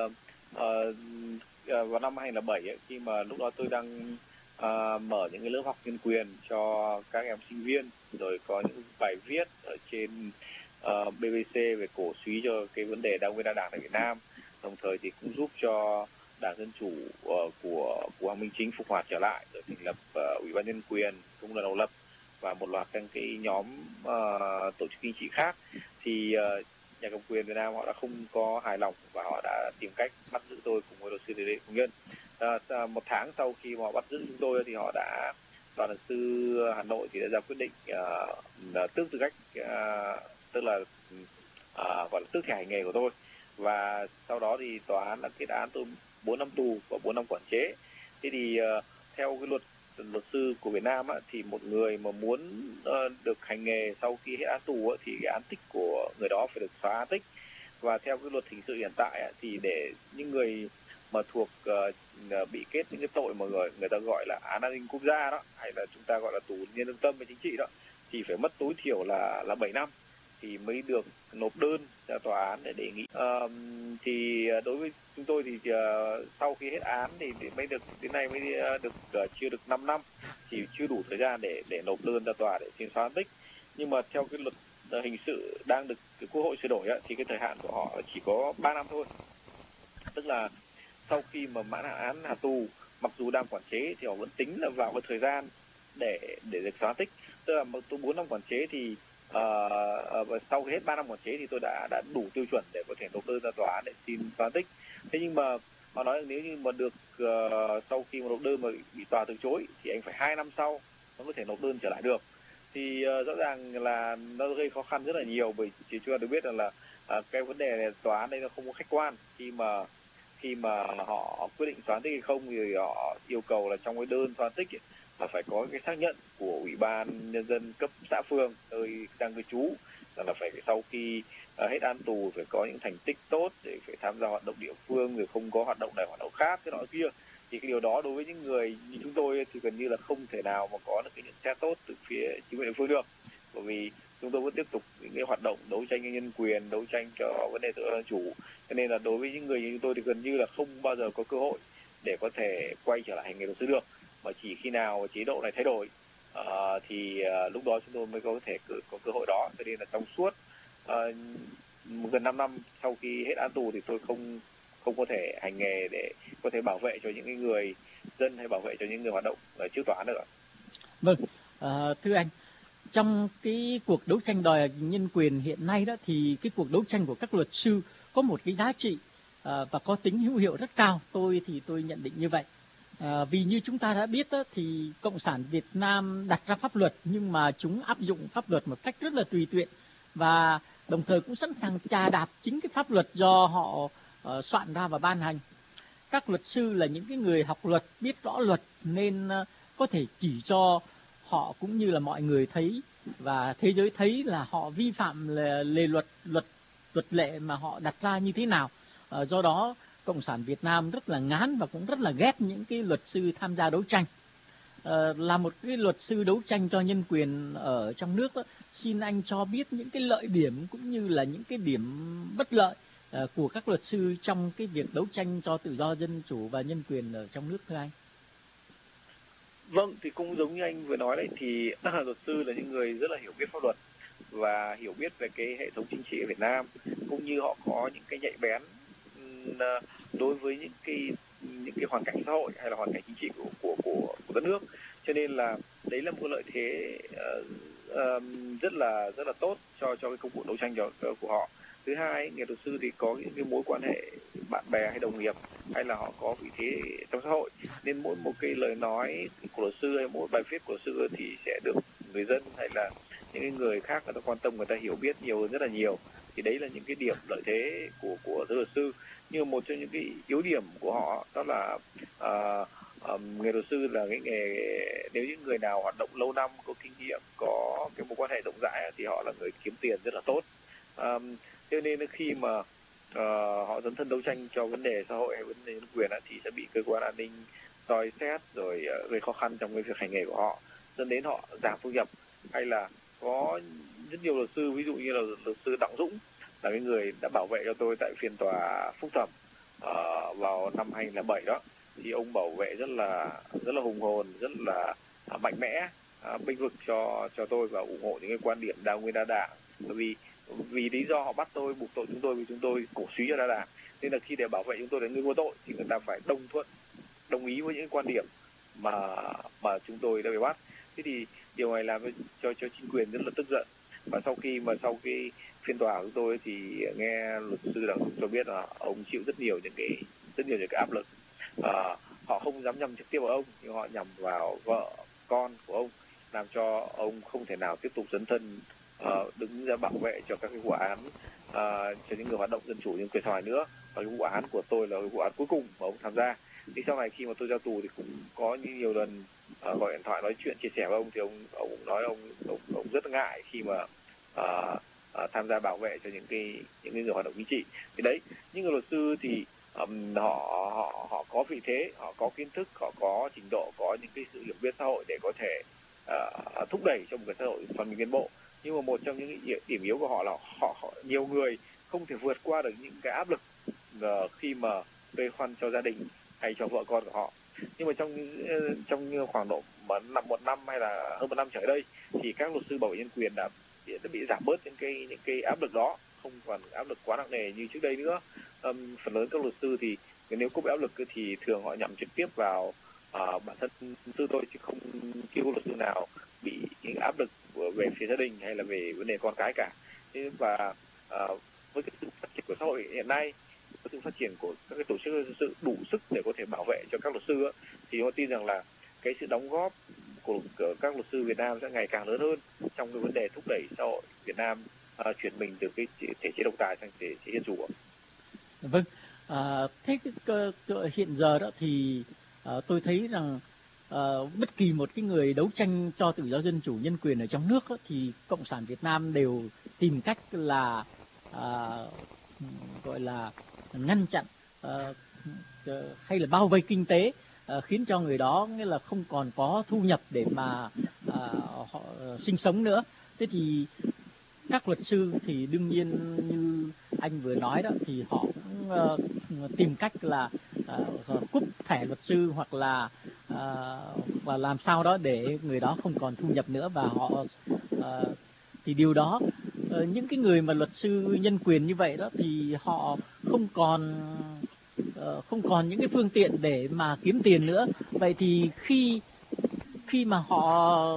vào năm 2007 ấy, khi mà lúc đó tôi đang mở những cái lớp học nhân quyền cho các em sinh viên, rồi có những bài viết ở trên BBC về cổ súy cho cái vấn đề đa nguyên đa đảng tại Việt Nam, đồng thời thì cũng giúp cho Đảng Dân Chủ của Hoàng Minh Chính phục hoạt trở lại, rồi thành lập Ủy ban Nhân quyền cũng là đầu lập và một loạt các cái nhóm tổ chức chính trị khác. Thì nhà cầm quyền Việt Nam họ đã không có hài lòng và họ đã tìm cách bắt giữ tôi cùng với luật sư Lê Lệ Công Nhân. Một tháng sau khi mà họ bắt giữ chúng tôi thì họ đã, đoàn luật sư Hà Nội thì đã ra quyết định tước tư cách, tức là gọi là tước thẻ hành nghề của tôi, và sau đó thì tòa án đã kết án tôi 4 năm tù và 4 năm quản chế. Thế thì theo cái luật sư của Việt Nam thì một người mà muốn được hành nghề sau khi hết án tù thì cái án tích của người đó phải được xóa án tích. Và theo cái luật hình sự hiện tại thì để những người mà thuộc bị kết những cái tội mà người ta gọi là án an ninh quốc gia đó, hay là chúng ta gọi là tù nhân lương tâm và chính trị đó, thì phải mất tối thiểu là 7 năm thì mới được nộp đơn ra tòa án để đề nghị. Thì đối với chúng tôi thì sau khi hết án thì mới được, đến nay mới được chưa được 5 năm thì chưa đủ thời gian để nộp đơn ra tòa để xin xóa án tích. Nhưng mà theo cái luật hình sự đang được cái Quốc hội sửa đổi thì cái thời hạn của họ chỉ có 3 năm thôi. Tức là sau khi mà mãn hạn án hạ tù, mặc dù đang quản chế thì họ vẫn tính là vào cái thời gian để được xóa tích. Tức là tôi 4 năm quản chế thì sau khi hết 3 năm quản chế thì tôi đã đủ tiêu chuẩn để có thể nộp đơn ra tòa án để xin xóa tích. Thế nhưng mà họ nói nếu như mà được sau khi mà nộp đơn mà bị tòa từ chối thì anh phải 2 năm sau mới có thể nộp đơn trở lại được. Thì rõ ràng là nó gây khó khăn rất là nhiều, bởi chỉ chưa được biết là cái vấn đề này tòa án đây nó không có khách quan. Khi mà họ quyết định xóa tích hay không thì họ yêu cầu là trong cái đơn xóa tích là phải có cái xác nhận của Ủy ban Nhân dân cấp xã phường nơi đang cư trú, rằng là phải sau khi hết án tù phải có những thành tích tốt để phải tham gia hoạt động địa phương, rồi không có hoạt động này hoạt động khác cái nọ kia. Thì cái điều đó đối với những người như chúng tôi thì gần như là không thể nào mà có được cái nhận xét tốt từ phía chính quyền địa phương được, bởi vì chúng tôi vẫn tiếp tục những cái hoạt động đấu tranh cho nhân quyền, đấu tranh cho vấn đề tự do dân chủ. Cho nên là đối với những người như chúng tôi thì gần như là không bao giờ có cơ hội để có thể quay trở lại hành nghề luật sư được, mà chỉ khi nào chế độ này thay đổi thì lúc đó chúng tôi mới có thể có cơ hội đó. Cho nên là trong suốt gần 5 năm sau khi hết án tù thì tôi không có thể hành nghề để có thể bảo vệ cho những cái người dân hay bảo vệ cho những người hoạt động trước tòa án nữa. Vâng, thưa anh, trong cái cuộc đấu tranh đòi nhân quyền hiện nay đó thì cái cuộc đấu tranh của các luật sư có một cái giá trị và có tính hữu hiệu rất cao. Tôi nhận định như vậy. Vì như chúng ta đã biết đó, thì Cộng sản Việt Nam đặt ra pháp luật nhưng mà chúng áp dụng pháp luật một cách rất là tùy tiện, và đồng thời cũng sẵn sàng chà đạp chính cái pháp luật do họ soạn ra và ban hành. Các luật sư là những cái người học luật, biết rõ luật nên có thể chỉ cho họ cũng như là mọi người thấy và thế giới thấy là họ vi phạm luật lệ mà họ đặt ra như thế nào. Do đó Cộng sản Việt Nam rất là ngán và cũng rất là ghét những cái luật sư tham gia đấu tranh. Là một cái luật sư đấu tranh cho nhân quyền ở trong nước đó, xin anh cho biết những cái lợi điểm cũng như là những cái điểm bất lợi của các luật sư trong cái việc đấu tranh cho tự do dân chủ và nhân quyền ở trong nước, thưa anh. Vâng, thì cũng giống như anh vừa nói đấy, thì luật sư là những người rất là hiểu biết pháp luật và hiểu biết về cái hệ thống chính trị ở Việt Nam, cũng như họ có những cái nhạy bén đối với những cái hoàn cảnh xã hội hay là hoàn cảnh chính trị của đất nước. Cho nên là đấy là một cái lợi thế rất là tốt cho cái công cuộc đấu tranh của họ. Thứ hai, người luật sư thì có những cái mối quan hệ bạn bè hay đồng nghiệp, hay là họ có vị thế trong xã hội, nên mỗi một cái lời nói của luật sư hay mỗi bài viết của luật sư thì sẽ được người dân hay là những người khác người ta quan tâm, người ta hiểu biết nhiều hơn rất là nhiều. Thì đấy là những cái điểm lợi thế của giới luật sư. Nhưng một trong những cái yếu điểm của họ đó là nghề luật sư là cái nghề, nếu những người nào hoạt động lâu năm, có kinh nghiệm, có cái mối quan hệ rộng rãi thì họ là người kiếm tiền rất là tốt. Cho nên khi mà họ dấn thân đấu tranh cho vấn đề xã hội hay vấn đề nhân quyền thì sẽ bị cơ quan an ninh soi xét rồi gây khó khăn trong cái việc hành nghề của họ, dẫn đến họ giảm thu nhập. Hay là có rất nhiều luật sư, ví dụ như là luật sư Đặng Dũng là cái người đã bảo vệ cho tôi tại phiên tòa phúc thẩm vào năm 2007 đó, thì ông bảo vệ rất là hùng hồn, rất là mạnh mẽ, bênh vực cho tôi và ủng hộ những cái quan điểm đa nguyên đa đảng. Bởi vì lý do họ bắt tôi, buộc tội chúng tôi vì chúng tôi cổ suý cho đa đảng, nên là khi để bảo vệ chúng tôi là người vô tội thì người ta phải đồng ý với những quan điểm mà chúng tôi đã bị bắt. Thế thì điều này làm cho chính quyền rất là tức giận. Và sau cái phiên tòa của chúng tôi thì nghe luật sư Đặng Dũng cho biết là ông chịu rất nhiều những cái áp lực. Họ không dám nhằm trực tiếp vào ông, nhưng họ nhằm vào vợ con của ông, làm cho ông không thể nào tiếp tục dấn thân đứng ra bảo vệ cho các cái vụ án cho những người hoạt động dân chủ nhân quyền xã hội nữa. Và cái vụ án của tôi là cái vụ án cuối cùng mà ông tham gia. Thì sau này khi mà tôi ra tù thì cũng có nhiều lần gọi điện thoại nói chuyện chia sẻ với ông, thì ông nói ông rất ngại khi mà tham gia bảo vệ cho những người hoạt động chính trị. Thì đấy, những người luật sư thì họ có vị thế, họ có kiến thức, họ có trình độ, có những cái sự hiểu biết xã hội để có thể thúc đẩy cho một cái xã hội văn minh tiến bộ. Nhưng mà một trong những điểm yếu của họ là họ nhiều người không thể vượt qua được những cái áp lực khi mà gây khoan cho gia đình hay cho vợ con của họ. Nhưng mà trong khoảng độ một năm hay là hơn một năm trở đây thì các luật sư bảo vệ nhân quyền đã bị giảm bớt những cái áp lực đó, không còn áp lực quá nặng nề như trước đây nữa. Phần lớn các luật sư thì nếu có bị áp lực thì thường họ nhắm trực tiếp vào bản thân sư tôi, chứ không chưa có luật sư nào bị những áp lực về phía gia đình hay là về vấn đề con cái cả. Và với cái sự phát triển của xã hội hiện nay, với sự phát triển của các cái tổ chức dân sự đủ sức để có thể bảo vệ cho các luật sư thì tôi tin rằng là cái sự đóng góp của các luật sư Việt Nam sẽ ngày càng lớn hơn trong cái vấn đề thúc đẩy xã hội Việt Nam chuyển mình từ cái thể chế độc tài sang thể chế dân chủ. Vâng, thế hiện giờ đó thì tôi thấy rằng bất kỳ một cái người đấu tranh cho tự do dân chủ nhân quyền ở trong nước đó, thì Cộng sản Việt Nam đều tìm cách là gọi là ngăn chặn hay là bao vây kinh tế, khiến cho người đó nghĩa là không còn có thu nhập để mà họ sinh sống nữa. Thế thì các luật sư thì đương nhiên như anh vừa nói đó, thì họ cũng tìm cách là cúp thẻ luật sư hoặc là và làm sao đó để người đó không còn thu nhập nữa. Và họ thì điều đó những cái người mà luật sư nhân quyền như vậy đó thì họ không còn những cái phương tiện để mà kiếm tiền nữa. Vậy thì khi mà họ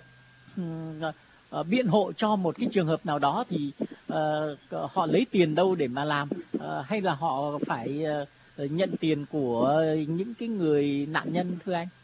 biện hộ cho một cái trường hợp nào đó thì họ lấy tiền đâu để mà làm, hay là họ phải nhận tiền của những cái người nạn nhân, thưa anh?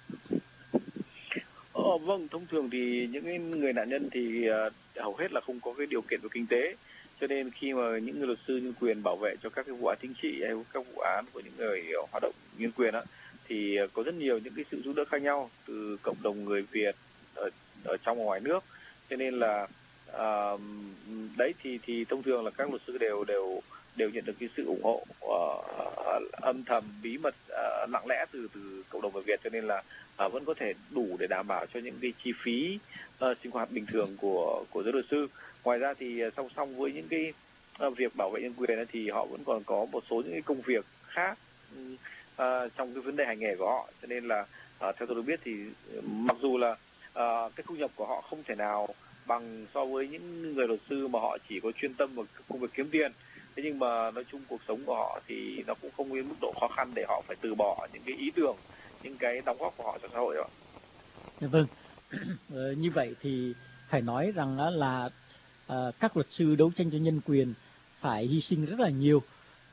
Vâng, thông thường thì những người nạn nhân thì hầu hết là không có cái điều kiện về kinh tế, cho nên khi mà những người luật sư nhân quyền bảo vệ cho các cái vụ án chính trị hay các vụ án của những người hoạt động nhân quyền thì có rất nhiều những cái sự giúp đỡ khác nhau từ cộng đồng người Việt ở trong và ngoài nước, cho nên là đấy thì thông thường là các luật sư đều nhận được cái sự ủng hộ âm thầm bí mật lặng lẽ từ cộng đồng người Việt, cho nên là vẫn có thể đủ để đảm bảo cho những cái chi phí sinh hoạt bình thường của giới luật sư. Ngoài ra thì song song với những cái việc bảo vệ nhân quyền thì họ vẫn còn có một số những cái công việc khác trong cái vấn đề hành nghề của họ, cho nên là theo tôi được biết thì mặc dù là cái thu nhập của họ không thể nào bằng so với những người luật sư mà họ chỉ có chuyên tâm vào công việc kiếm tiền, thế nhưng mà nói chung cuộc sống của họ thì nó cũng không đến mức độ khó khăn để họ phải từ bỏ những cái ý tưởng, những cái đóng góp của họ cho xã hội đó. Vâng, như vậy thì phải nói rằng là các luật sư đấu tranh cho nhân quyền phải hy sinh rất là nhiều,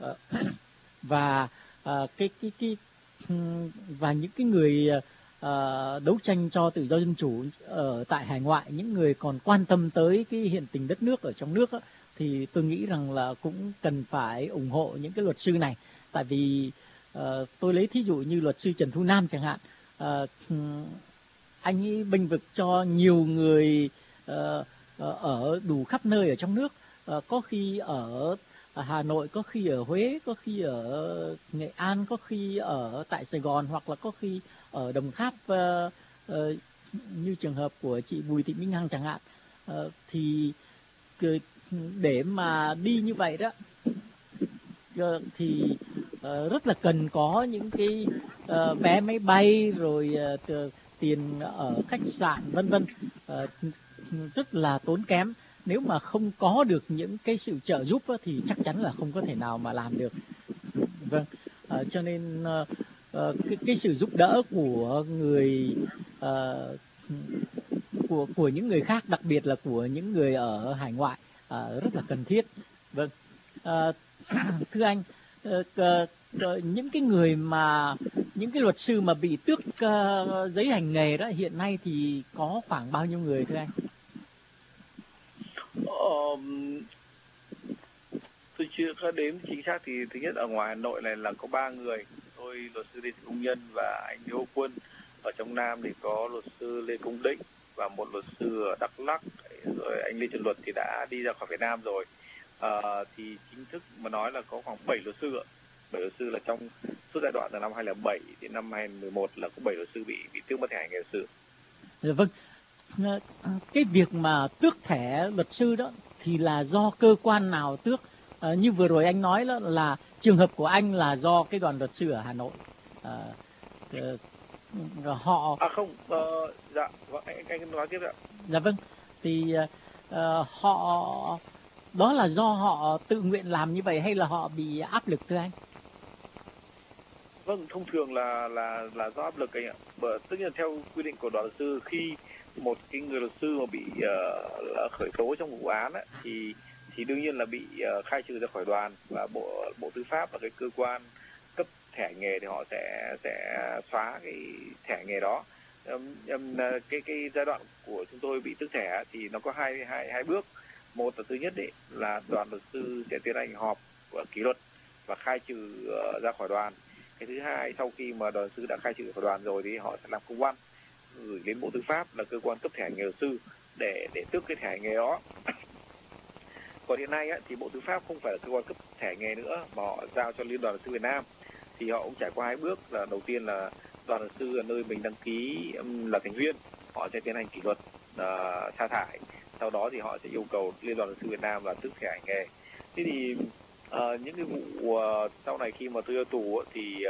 và và những cái người đấu tranh cho tự do dân chủ ở tại hải ngoại, những người còn quan tâm tới cái hiện tình đất nước ở trong nước thì tôi nghĩ rằng là cũng cần phải ủng hộ những cái luật sư này. Tại vì tôi lấy thí dụ như luật sư Trần Thu Nam chẳng hạn, anh ấy bênh vực cho nhiều người ở đủ khắp nơi ở trong nước, có khi ở Hà Nội, có khi ở Huế, có khi ở Nghệ An, có khi ở tại Sài Gòn, hoặc là có khi ở Đồng Tháp, như trường hợp của chị Bùi Thị Minh Hằng chẳng hạn. Thì để mà đi như vậy đó thì rất là cần có những cái vé máy bay, rồi tiền ở khách sạn vân vân, rất là tốn kém. Nếu mà không có được những cái sự trợ giúp thì chắc chắn là không có thể nào mà làm được. Vâng, cho nên cái sự giúp đỡ của người của những người khác, đặc biệt là của những người ở hải ngoại, rất là cần thiết. Vâng, thưa anh, những cái người mà những cái luật sư mà bị tước giấy hành nghề đó hiện nay thì có khoảng bao nhiêu người thưa anh? Tôi chưa có đếm chính xác, thì thứ nhất ở ngoài Hà Nội này là có 3 người, tôi luật sư Lê Thị Công Nhân và anh Lê Hữu Quân. Ở trong Nam thì có luật sư Lê Công Định và một luật sư ở Đắk Lắk, rồi anh Lê Trần Luật thì đã đi ra khỏi Việt Nam rồi. Thì chính thức mà nói là có khoảng 7 luật sư ạ. 7 luật sư là trong suốt giai đoạn từ năm 2007 đến năm 2011 là có 7 luật sư bị tước mất thẻ hành nghề luật sư. Vâng, cái việc mà tước thẻ luật sư đó thì là do cơ quan nào tước? Như vừa rồi anh nói đó là trường hợp của anh là do cái đoàn luật sư ở Hà Nội. Họ không, dạ, anh nói tiếp ạ. Dạ vâng, thì họ đó là do họ tự nguyện làm như vậy hay là họ bị áp lực thưa anh? Vâng, thông thường là do áp lực anh ạ. Tất nhiên theo quy định của đoàn luật sư, khi một cái người luật sư mà bị khởi tố trong vụ án ấy, thì đương nhiên là bị khai trừ ra khỏi đoàn, và bộ tư pháp và cái cơ quan cấp thẻ nghề thì họ sẽ xóa cái thẻ nghề đó. Cái giai đoạn của chúng tôi bị tước thẻ thì nó có hai bước. Một là thứ nhất đấy là đoàn luật sư sẽ tiến hành họp kỷ luật và khai trừ ra khỏi đoàn. Cái thứ hai, sau khi mà đoàn luật sư đã khai trừ khỏi đoàn rồi thì họ sẽ làm công văn gửi đến Bộ Tư pháp là cơ quan cấp thẻ nghề luật sư để tước cái thẻ nghề đó. Còn hiện nay thì Bộ Tư pháp không phải là cơ quan cấp thẻ nghề nữa mà họ giao cho Liên đoàn luật sư Việt Nam. Thì họ cũng trải qua hai bước, là đầu tiên là đoàn luật sư ở nơi mình đăng ký là thành viên, họ sẽ tiến hành kỷ luật sa thải. Sau đó thì họ sẽ yêu cầu Liên đoàn luật sư Việt Nam là tước thẻ hành nghề. Thế thì những cái vụ sau này khi mà tôi ra tù thì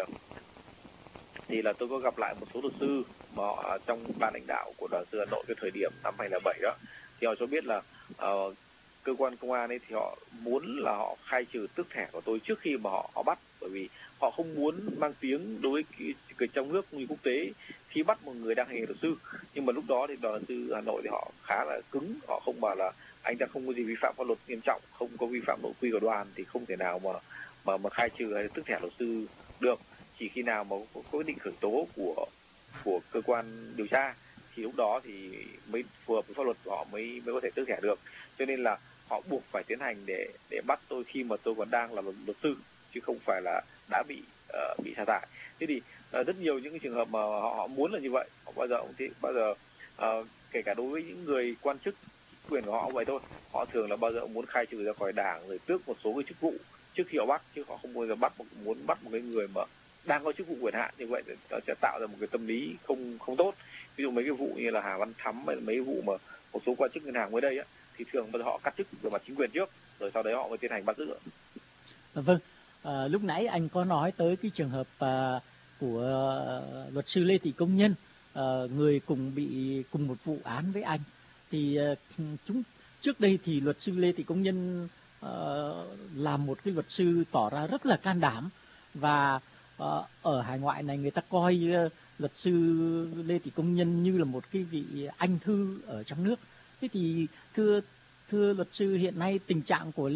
là tôi có gặp lại một số luật sư mà họ trong ban lãnh đạo của đoàn luật sư Hà Nội cái thời điểm năm 2007 đó, thì họ cho biết là cơ quan công an ấy thì họ muốn là họ khai trừ tước thẻ của tôi trước khi mà họ bắt, bởi vì họ không muốn mang tiếng đối với cái trong nước cũng như quốc tế khi bắt một người đang hành nghề luật sư. Nhưng mà lúc đó thì đoàn luật sư Hà Nội thì họ khá là cứng, họ không bảo là anh ta không có gì vi phạm pháp luật nghiêm trọng, không có vi phạm nội quy của đoàn thì không thể nào mà khai trừ hay tước thẻ luật sư được. Chỉ khi nào mà có quyết định khởi tố của cơ quan điều tra thì lúc đó thì mới phù hợp với pháp luật của họ mới có thể tước thẻ được. Cho nên là họ buộc phải tiến hành để bắt tôi khi mà tôi còn đang là luật sư, chứ không phải là đã bị sa thải. Thế thì rất nhiều những cái trường hợp mà họ muốn là như vậy, họ bao giờ kể cả đối với những người quan chức, quyền của họ cũng vậy thôi. Họ thường là bao giờ cũng muốn khai trừ ra khỏi đảng rồi tước một số cái chức vụ trước khi họ bắt, chứ họ không bao giờ muốn bắt một cái người mà đang có chức vụ quyền hạn. Như vậy nó sẽ tạo ra một cái tâm lý không tốt. Ví dụ mấy cái vụ như là Hà Văn Thắm hay là mấy cái vụ mà một số quan chức ngân hàng mới đây á, thì thường bao giờ họ cắt chức về mặt chính quyền trước, rồi sau đấy họ mới tiến hành bắt giữ. Vâng, lúc nãy anh có nói tới cái trường hợp của luật sư Lê Thị Công Nhân, người cùng một vụ án với anh. Thì trước đây thì luật sư Lê Thị Công Nhân là một cái luật sư tỏ ra rất là can đảm, và ở hải ngoại này người ta coi luật sư Lê Thị Công Nhân như là một cái vị anh thư ở trong nước. Thế thì thưa luật sư, hiện nay tình trạng của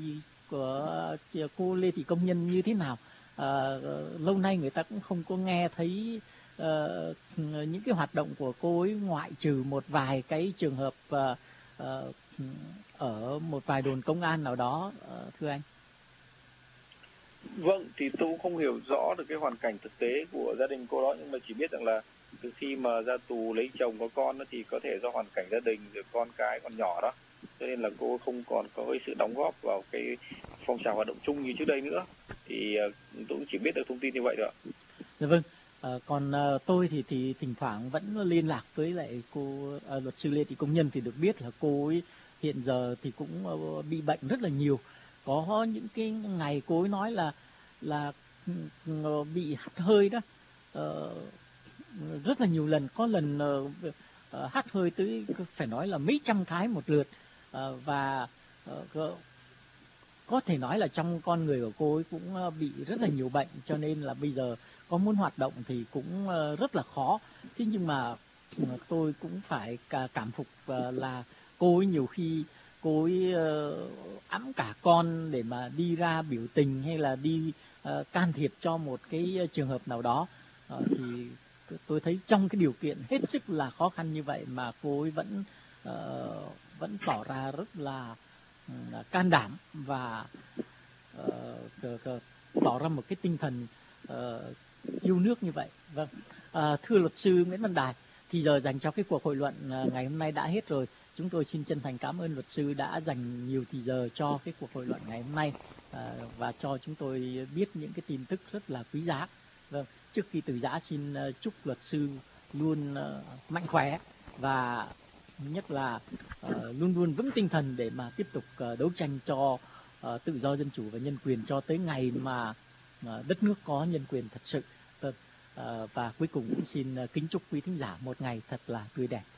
cô Lê Thị Công Nhân như thế nào? Lâu nay người ta cũng không có nghe thấy những cái hoạt động của cô ấy, ngoại trừ một vài cái trường hợp ở một vài đồn công an nào đó, thưa anh. Vâng, thì tôi cũng không hiểu rõ được cái hoàn cảnh thực tế của gia đình cô đó, nhưng mà chỉ biết rằng là từ khi mà ra tù lấy chồng có con thì có thể do hoàn cảnh gia đình rồi con cái còn nhỏ đó, cho nên là cô không còn có cái sự đóng góp vào cái phong trào hoạt động chung như trước đây nữa. Thì tôi cũng chỉ biết được thông tin như vậy thôi ạ. Dạ vâng. Còn tôi thì thỉnh thoảng vẫn liên lạc với lại cô luật sư Lê Thị Công Nhân, thì được biết là cô ấy hiện giờ thì cũng bị bệnh rất là nhiều. Có những cái ngày cô ấy nói là bị hắt hơi đó, rất là nhiều lần, có lần hắt hơi tới phải nói là mấy trăm cái một lượt, và có thể nói là trong con người của cô ấy cũng bị rất là nhiều bệnh, cho nên là bây giờ có muốn hoạt động thì cũng rất là khó. Thế nhưng mà tôi cũng phải cảm phục là cô ấy nhiều khi cô ấy ẵm cả con để mà đi ra biểu tình hay là đi can thiệp cho một cái trường hợp nào đó. Thì tôi thấy trong cái điều kiện hết sức là khó khăn như vậy mà cô ấy vẫn tỏ ra rất là can đảm và tỏ ra một cái tinh thần yêu nước như vậy. Vâng, thưa luật sư Nguyễn Văn Đài, thì giờ dành cho cái cuộc hội luận ngày hôm nay đã hết rồi. Chúng tôi xin chân thành cảm ơn luật sư đã dành nhiều thời giờ cho cái cuộc hội luận ngày hôm nay và cho chúng tôi biết những cái tin tức rất là quý giá. Vâng, trước khi từ giã xin chúc luật sư luôn mạnh khỏe và nhất là luôn luôn vững tinh thần để mà tiếp tục đấu tranh cho tự do, dân chủ và nhân quyền cho tới ngày mà đất nước có nhân quyền thật sự. Và cuối cùng cũng xin kính chúc quý thính giả một ngày thật là tươi đẹp.